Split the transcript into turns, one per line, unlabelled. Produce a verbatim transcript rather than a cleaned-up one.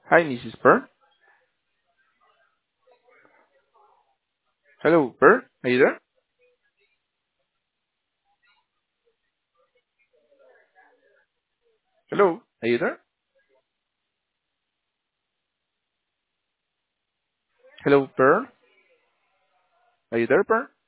Hi, missus Per. Hello, Per. Are you there? Hello, are you there? Hello, Per. Are you there, Per?